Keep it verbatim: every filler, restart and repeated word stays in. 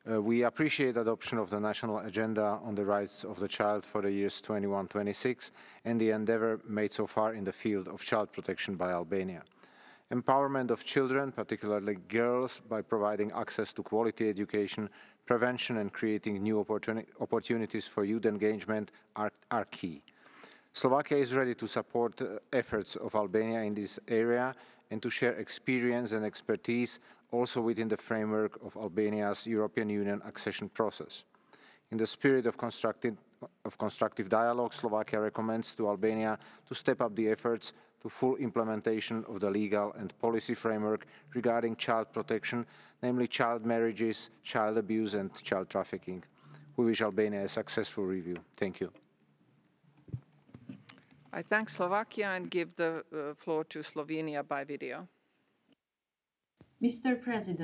Uh, we appreciate adoption of the national agenda on the rights of the child for the years twenty-one to twenty-six and the endeavour made so far in the field of child protection by Albania. Empowerment of children, particularly girls, by providing access to quality education, prevention and creating new opportuni opportunities for youth engagement are, are key. Slovakia is ready to support the efforts of Albania in this area and to share experience and expertise also within the framework of Albania's European Union accession process. In the spirit of constructive, of constructive dialogue, Slovakia recommends to Albania to step up the efforts to full implementation of the legal and policy framework regarding child protection, namely child marriages, child abuse and child trafficking. We wish Albania a successful review. Thank you. I thank Slovakia and give the uh, floor to Slovenia by video. Mister President,